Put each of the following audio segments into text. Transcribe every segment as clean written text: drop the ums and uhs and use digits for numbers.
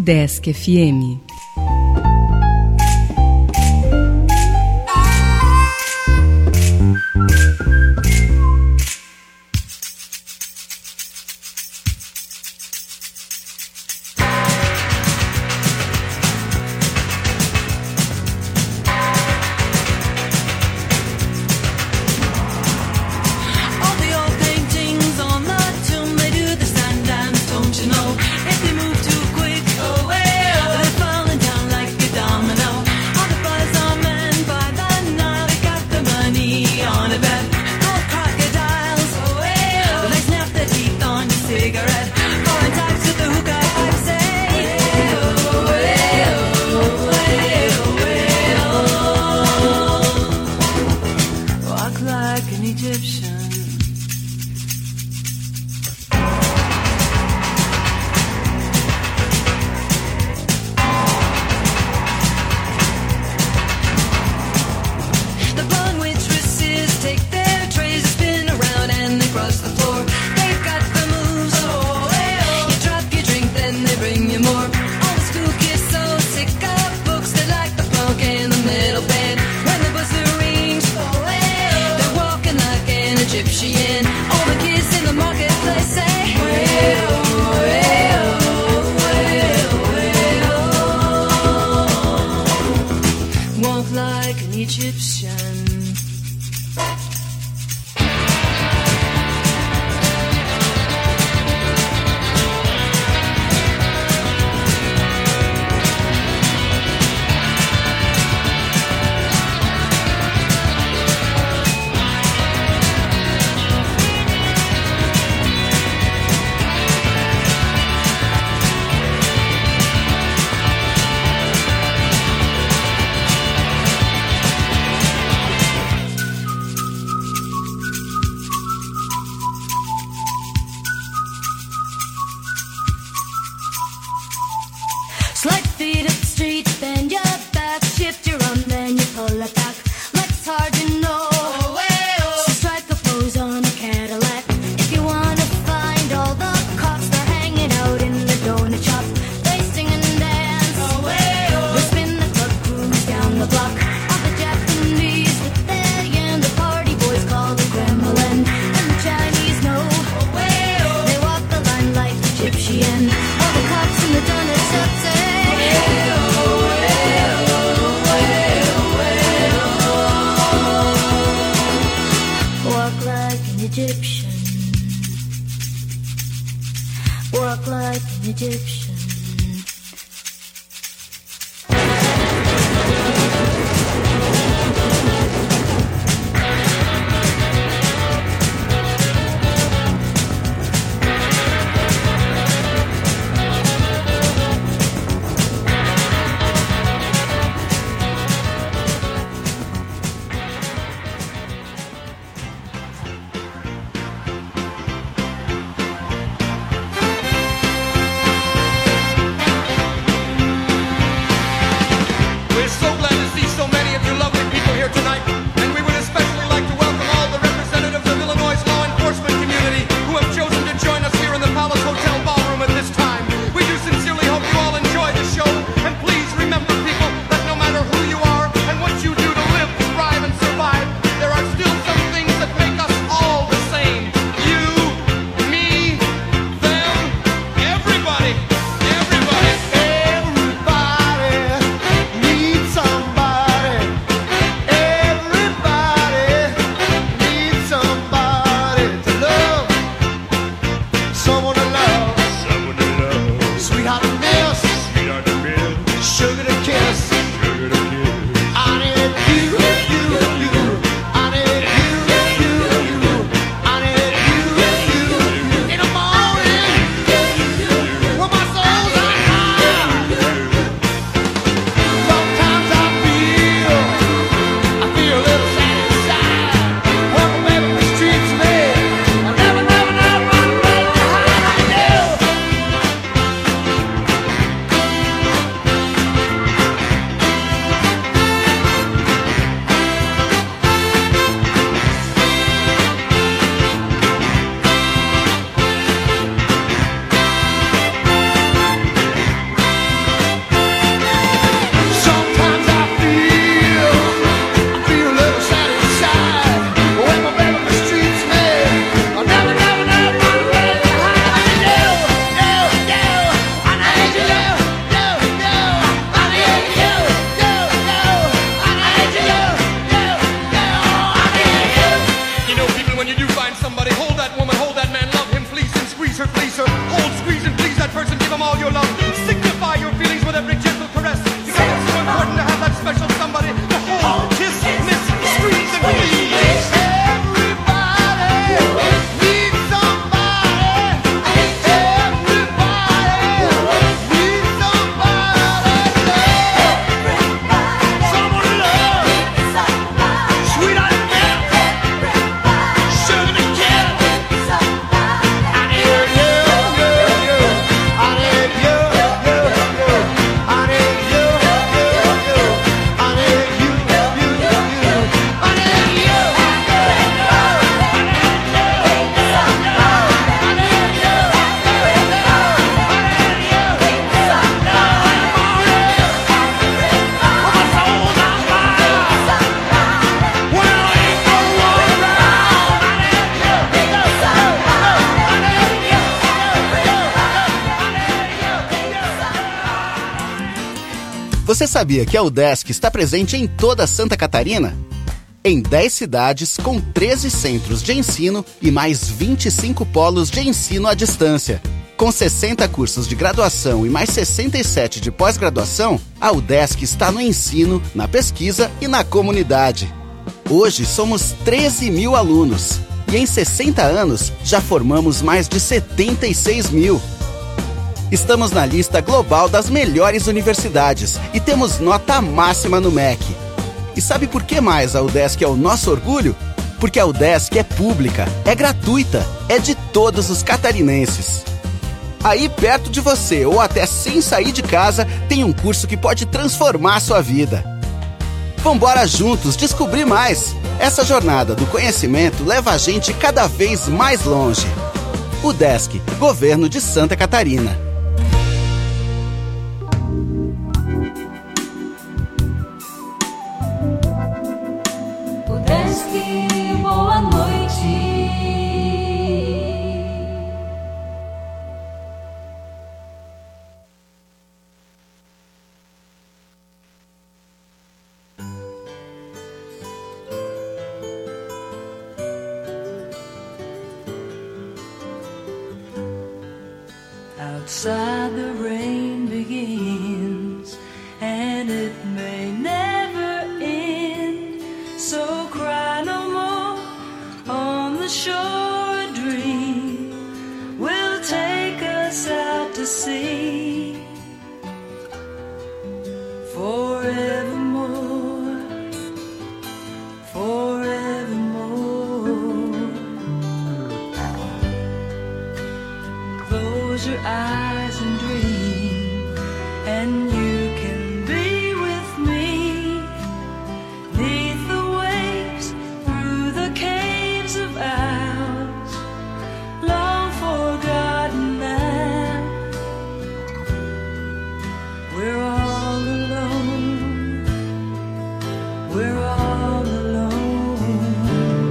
Desk FM. Você sabia que a UDESC está presente em toda Santa Catarina? Em 10 cidades, com 13 centros de ensino e mais 25 polos de ensino à distância. Com 60 cursos de graduação e mais 67 de pós-graduação, a UDESC está no ensino, na pesquisa e na comunidade. Hoje somos 13 mil alunos e em 60 anos já formamos mais de 76 mil. Estamos na lista global das melhores universidades e temos nota máxima no MEC. E sabe por que mais a UDESC é o nosso orgulho? Porque a UDESC é pública, é gratuita, é de todos os catarinenses. Aí perto de você ou até sem sair de casa tem um curso que pode transformar a sua vida. Vambora juntos descobrir mais! Essa jornada do conhecimento leva a gente cada vez mais longe. UDESC, Governo de Santa Catarina. Boa noite. Outside the rain begins and it may never end, so cry no more on the shore. A dream will take us out to sea forevermore, forevermore. Close your eyes and dream, and you can be with me. Neath the waves, through the caves of ours, long forgotten now. We're all alone, we're all alone.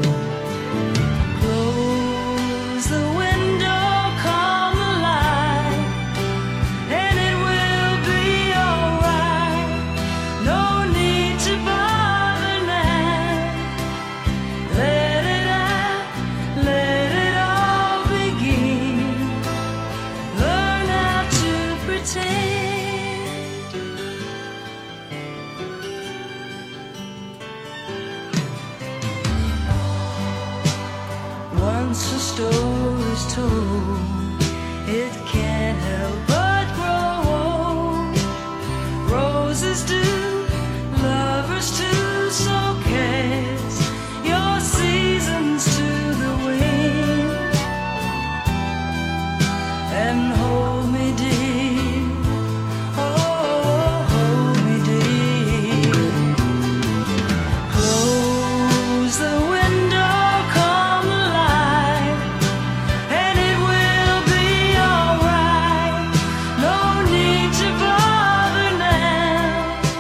Close the window, calm the light, and it will be alright. No need to bother now. Let it out, let it all begin. Learn how to pretend. Once a story's told, it can't help but grow old. Roses do, lovers too, so cast your seasons to the wind and hold me dear, oh, hold me dear. Close the window, calm the light, and it will be alright. No need to bother now.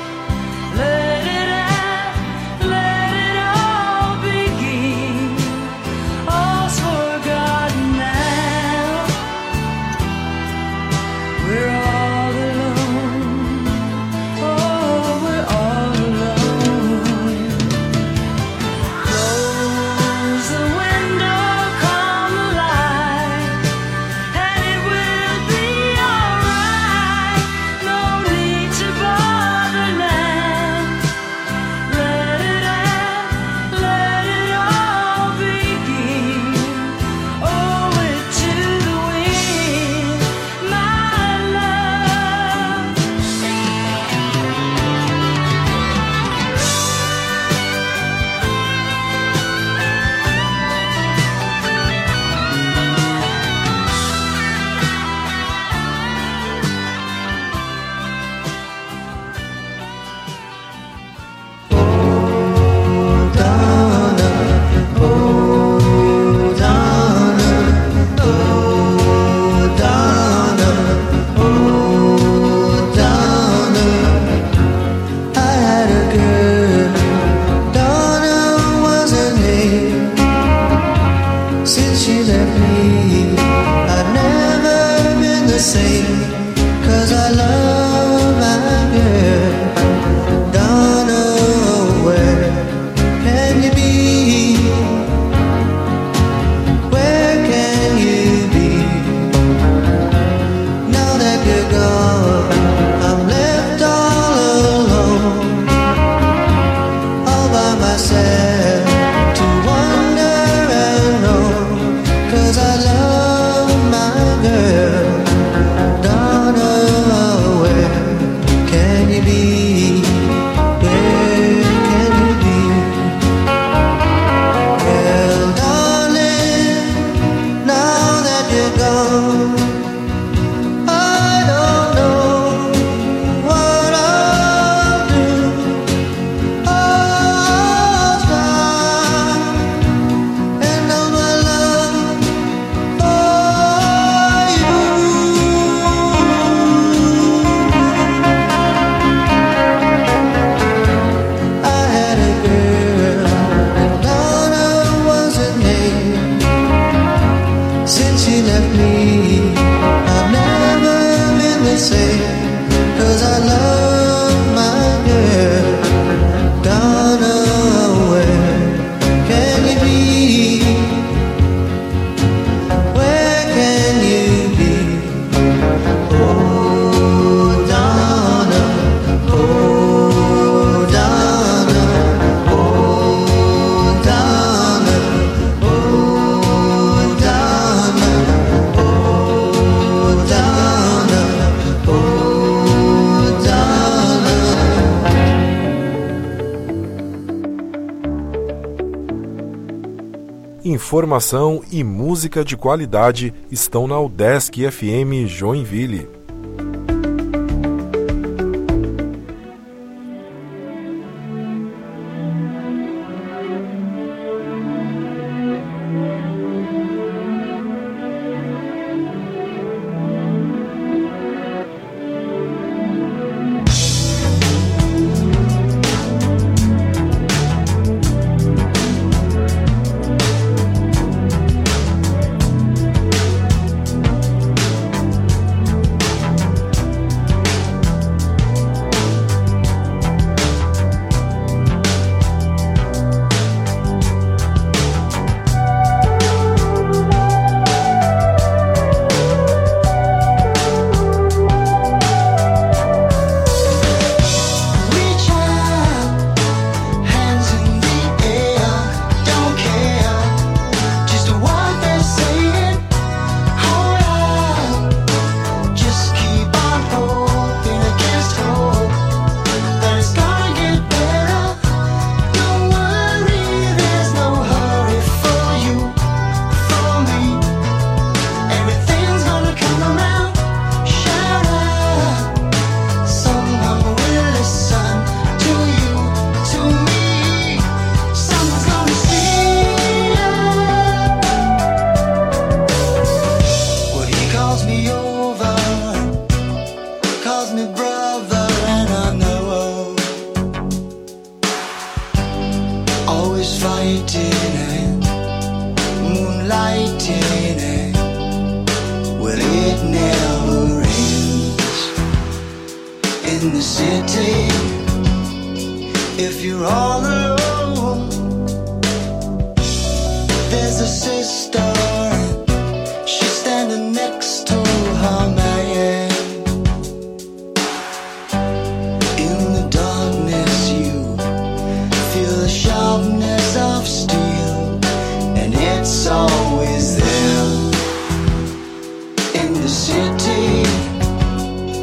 informação e música de qualidade estão na UDESC FM Joinville.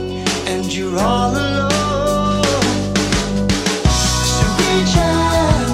You're all alone, so reach out.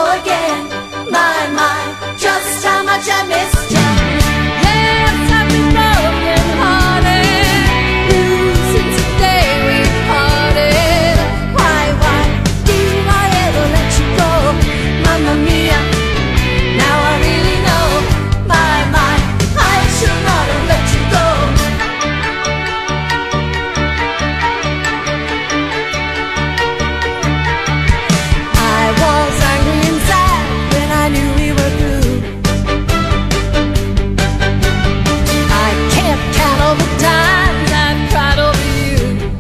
again. My, just how much I missed you. Yes, I've been broken hearted. Since the day we parted. Why did I ever let you go? Mamma mia, now I really know. My, I should not have let you go. I was angry and sad when I knew we were through. I can't count all the times I've cried over you.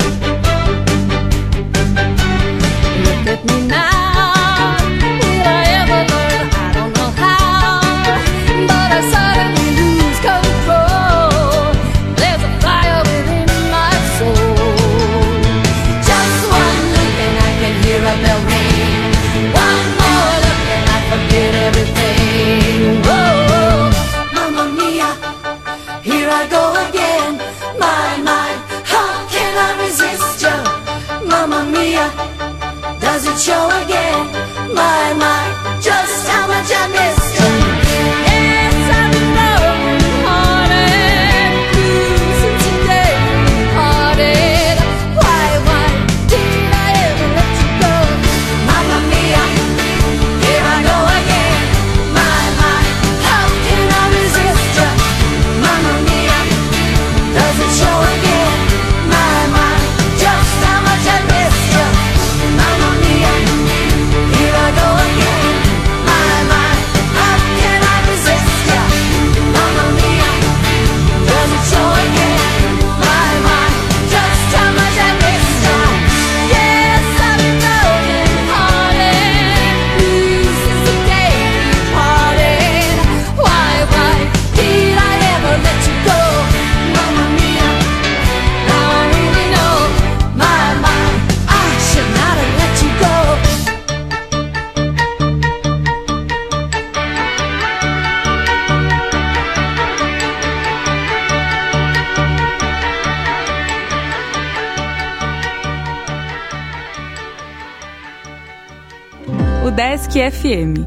Look at me now, will I ever learn? I don't know how, but I suddenly lose control. There's a fire within my soul. Just one look and I can hear a bell ring. One more look and I forget everything. Whoa, mamma mia, here I go again. My, how can I resist you? Mamma mia, does it show again? My, just how much I missed you. Yes, I've been broken hearted since the day we parted. Why did I ever let you go? Mamma mia, here I go again. My, how can I resist you? Mamma mia, does it show again? My, just how much I missed you. Mamma mia, here I go again. My, how can I resist you? Mamma mia, does it show again? My, just how much I missed you. Yes, I've been broken hearted since the day we parted. Why did I ever let you go? Mamma mia, now I really know. My, I should not have let you go. O Desk FM.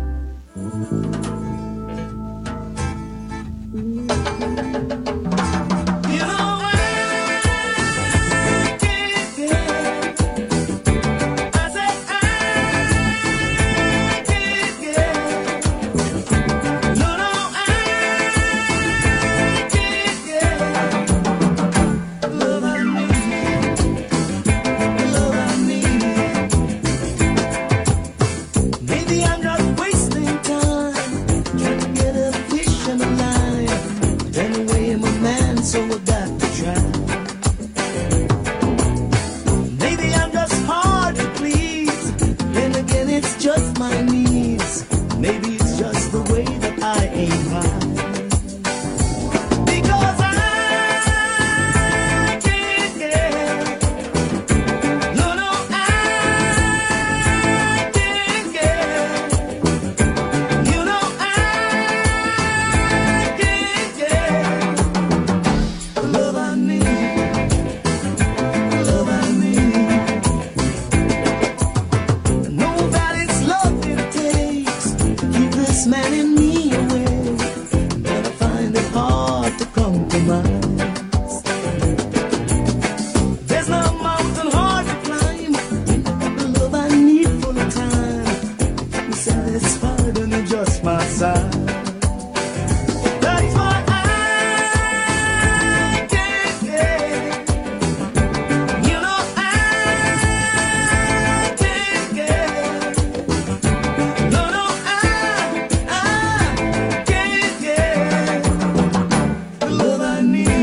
Maybe I'm just wasting time trying to get a fish in the line. Anyway, I'm a man, so I got to try. Maybe I'm just hard to please. Then again, it's just my needs. Maybe it's just the way that I ain't right. Because I can't get. No, I can't get. You know I can't get the love I need, the love I need. I know that it's love it takes to keep this man in me away, but I find it hard to compromise. There's no mountain hard to climb. The love I need full of time. I'm satisfied and you're just my side. That's why I can't get. You know I can't get. No, I can't get the love I need.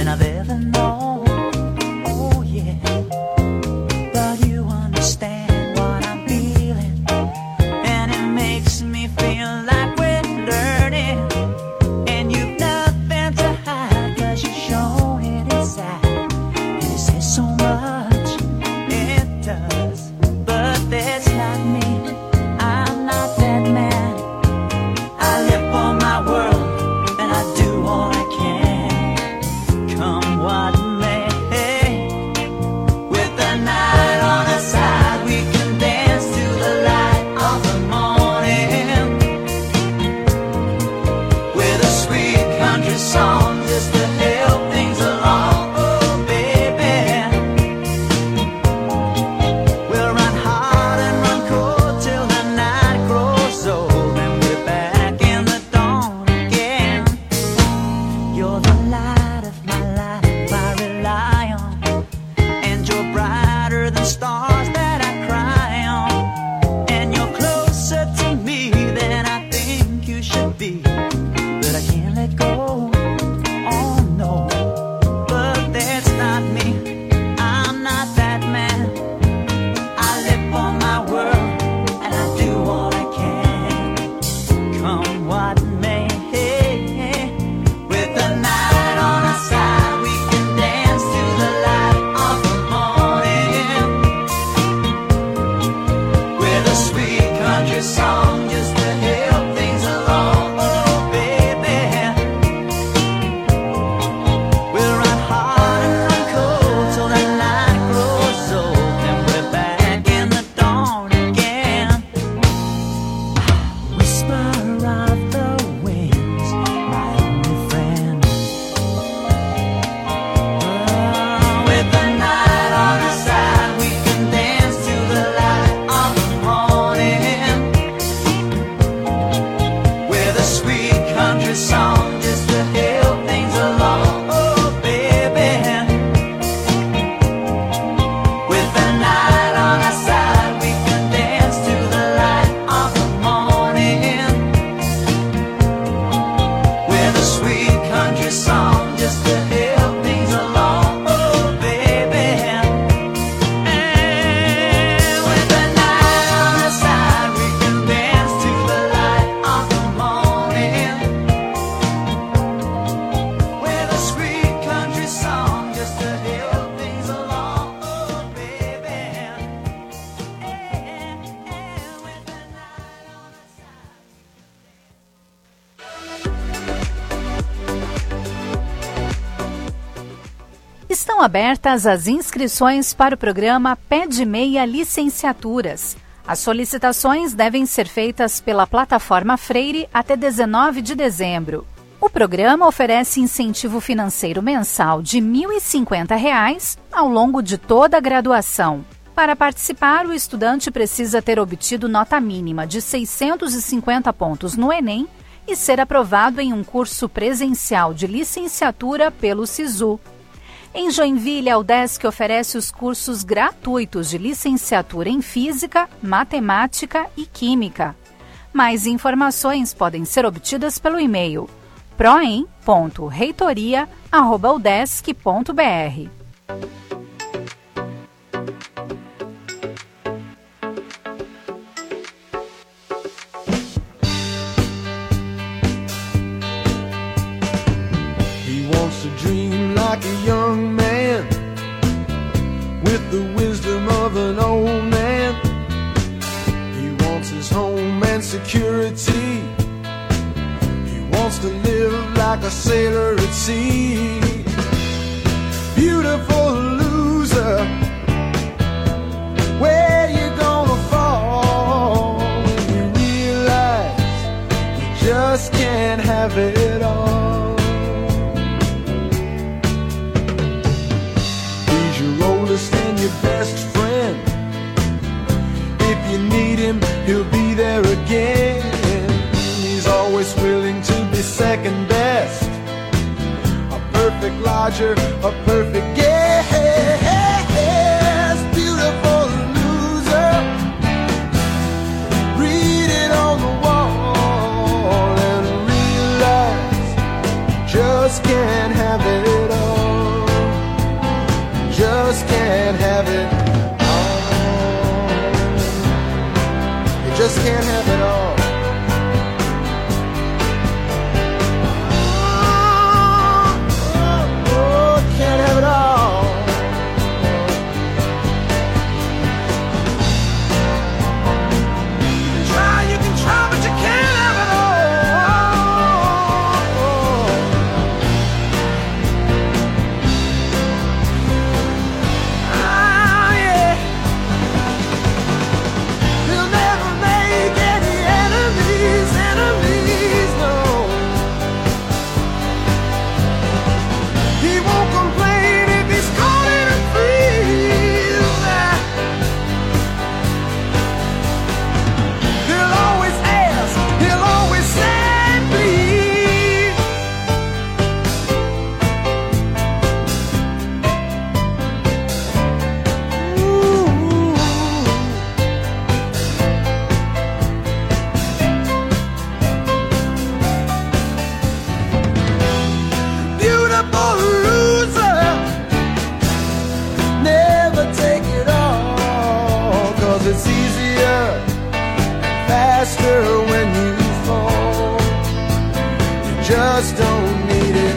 than I've ever known. Oh yeah, but you understand what I'm feeling, and it makes me feel like we're learning. And you've nothing to hide, 'cause you're showing it inside. And it says so much, it does. But that's not me, I'm not that man. I live for my world, and I do all I can. Come what may, with the night on our side, we can dance to the light of the morning. With a sweet country song just to help things along. Oh baby, we'll run hard and run cold till the night grows old, and we're back in the dawn again. You're the light of my life I rely on, and you're brighter than stars that I cry on. And you're closer to me than I think you should be, but I can't let go. Oh no, but that's not me, I'm not that man. I live for my world, and I do all I can. Come what may, with the night on our side, we can dance to the light of the morning. With a sweet country song just to help things along. Oh baby, we'll run hard and run cold till the night grows old, and we're back in the dawn again. Whisper of the winds, my only friend. With the night on our side, we can dance to the light of the morning. With a sweet country song just to help things along. Oh baby, with the night on our side, we can dance to the light of the morning. With a sweet country song just to help things along. Oh baby, and with the night on our side, we can dance to the light of the morning. With a sweet country song just to help things along. Oh baby, and with the night on our side. Estão abertas as inscrições para o programa Pé de Meia Licenciaturas. As solicitações devem ser feitas pela plataforma Freire até 19 de dezembro. O programa oferece incentivo financeiro mensal de R$ 1.050 ao longo de toda a graduação. Para participar, o estudante precisa ter obtido nota mínima de 650 pontos no Enem e ser aprovado em um curso presencial de licenciatura pelo SISU. Em Joinville, a UDESC oferece os cursos gratuitos de licenciatura em Física, Matemática e Química. Mais informações podem ser obtidas pelo e-mail proem.reitoria@udesc.br. He wants to dream like a young man, with the wisdom of an old man. He wants his home and security. He wants to live like a sailor at sea. Beautiful loser, where you gonna fall when you realize you just can't have it all? He's your oldest and your best friend. If you need him, he'll be there again. He's always willing to be second best, a perfect lodger, a perfect guest. Beautiful loser, read it on the wall and realize you just can't have it all. just can't have it all. You just can't have it all. Can't have it all. You can try, but you can't have it all. Ah, yeah. You'll never make any enemies, no. He won't complain if he's caught in a freeze. He'll always ask, he'll always say please. Ooh. Beautiful loser, never take it all, 'cause it's easier and faster when you fall. You just don't need it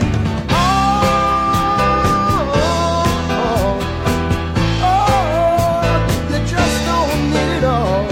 all. You just don't need it all.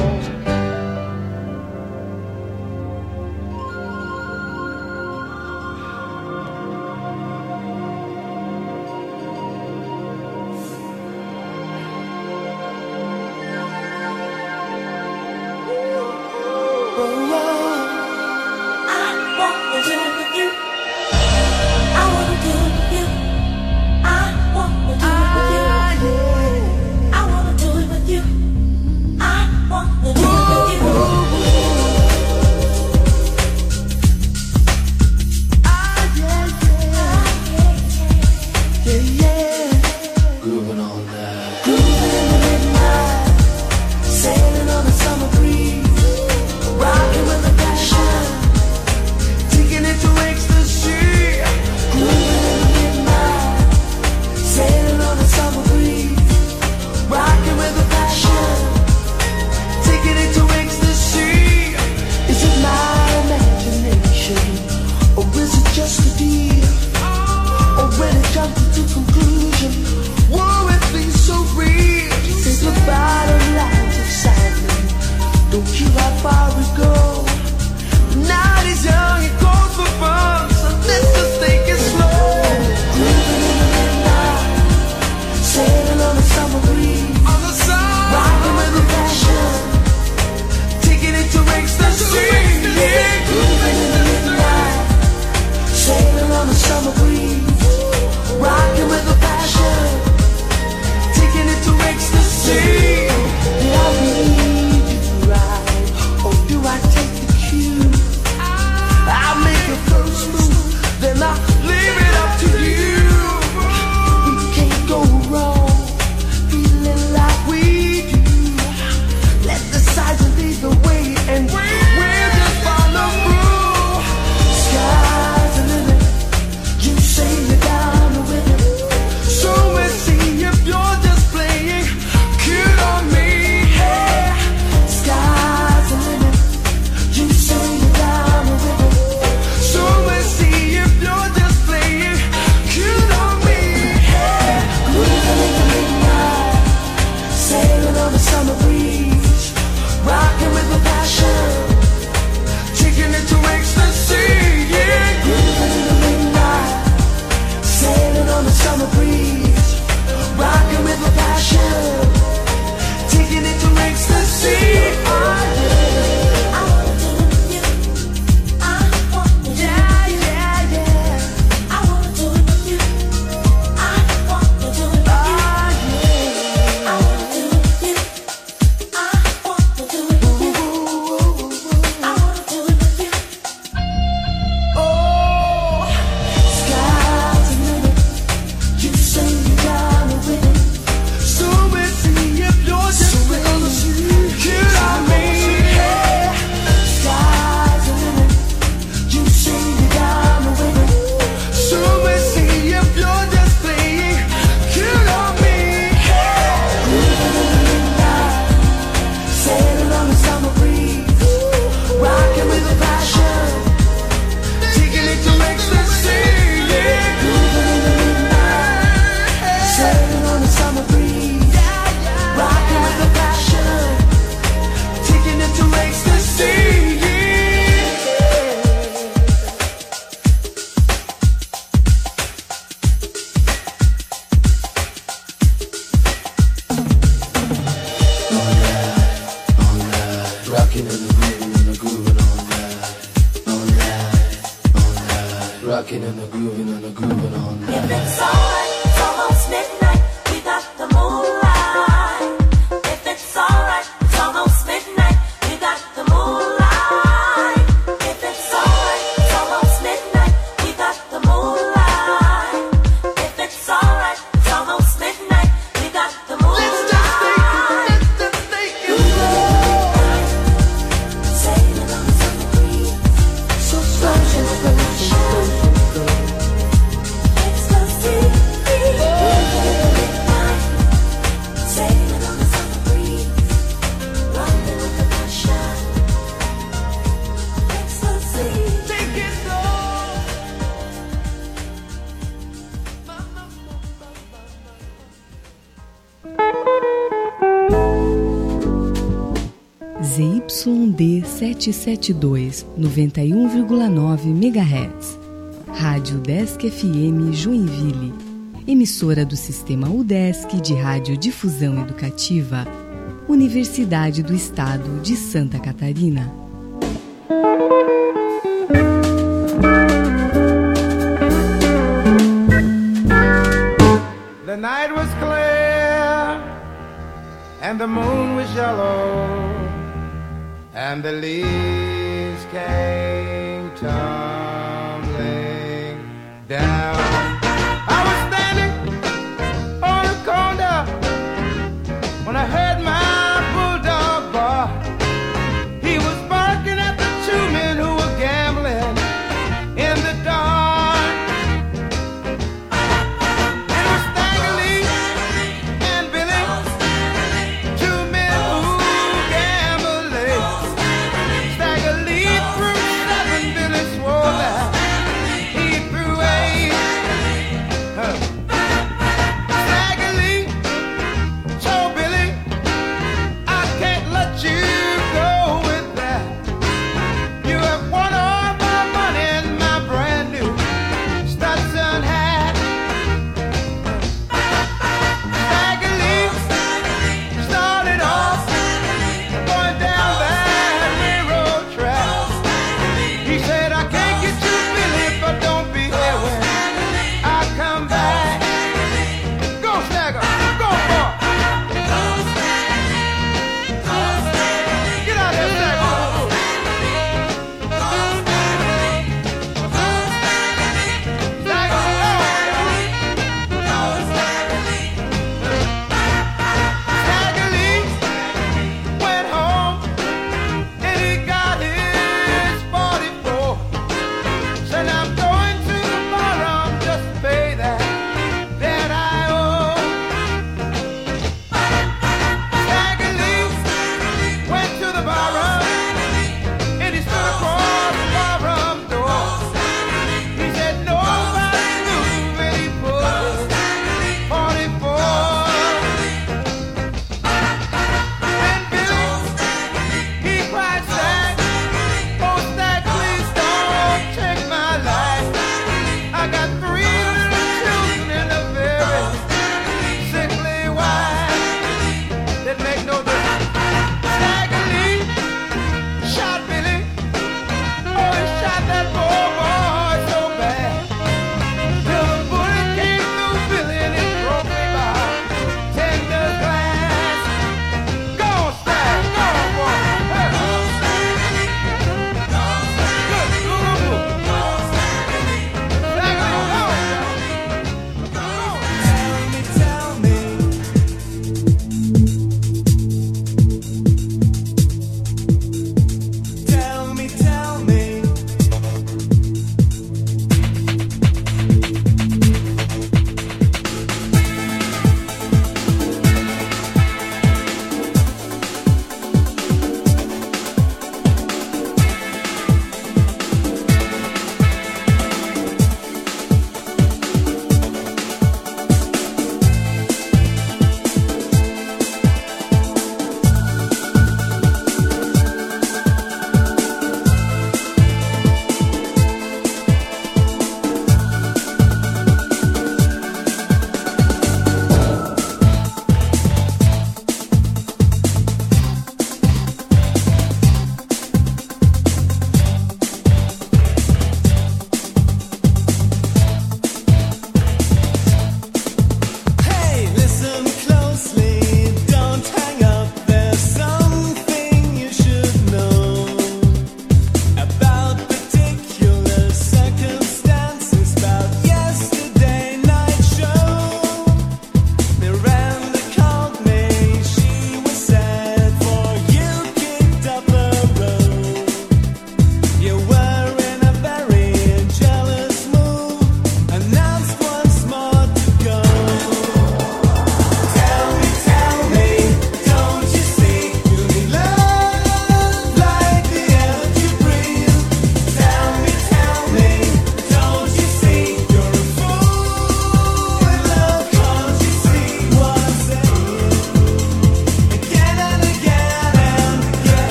Sailing on a summer breeze, rocking with a passion, taking it to ecstasy. Grooving in the midnight, sailing on a summer breeze, rocking with a passion, taking it to ecstasy. Is it my imagination, or is it just a deal? Or when it jumped to conclusion? ZYD 772, 91,9 MHz. Rádio UDESC FM Joinville. Emissora do Sistema UDESC de Radiodifusão Educativa. Universidade do Estado de Santa Catarina. The night was clear and the moon was yellow and the leaves came tumbling down.